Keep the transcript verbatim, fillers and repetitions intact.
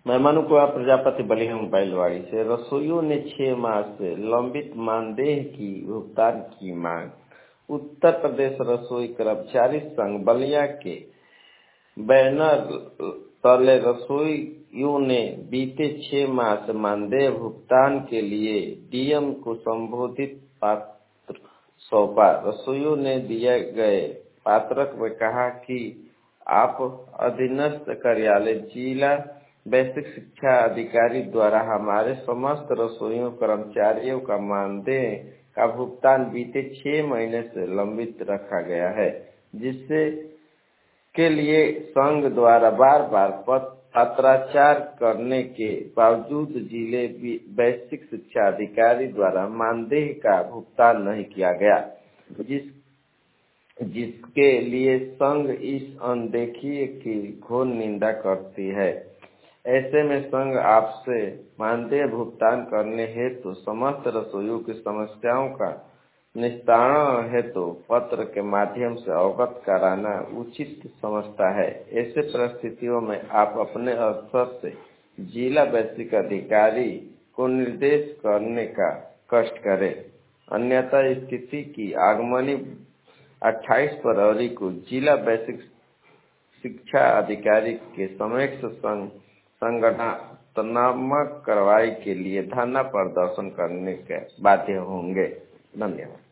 मैं मनु कुमार प्रजापति बलिया बैलवाड़ी से। रसोइयों ने छह माह से लंबित मानदेय की भुगतान की मांग। उत्तर प्रदेश रसोई कर्मचारी संघ बलिया के बैनर तले रसोइयों ने बीते छह माह से मानदेय भुगतान के लिए डीएम को संबोधित पत्र सौंपा। रसोइयों ने दिए गए पत्रक में कहा कि आप अधीनस्थ कार्यालय जिला बेसिक शिक्षा अधिकारी द्वारा हमारे समस्त रसोइयों कर्मचारियों का मानदेय का भुगतान बीते छह महीने से लंबित रखा गया है, जिससे के लिए संघ द्वारा बार बार पत्राचार करने के बावजूद जिले बेसिक शिक्षा अधिकारी द्वारा मानदेय का भुगतान नहीं किया गया, जिस जिसके लिए संघ इस अनदेखी की घोर निंदा करती है। ऐसे में संघ आपसे मानदेय भुगतान करने हेतु समस्त रसोइयों की समस्याओं का निस्तारण हेतु पत्र के माध्यम से अवगत कराना उचित समझता है। ऐसे परिस्थितियों में आप अपने स्तर से जिला बेसिक अधिकारी को निर्देश करने का कष्ट करें, अन्यथा स्थिति की आगमनी अट्ठाईस फरवरी को जिला बेसिक शिक्षा अधिकारी के समक्ष संगठनात्मक कार्रवाई के लिए धरना प्रदर्शन करने के बाध्य होंगे। धन्यवाद।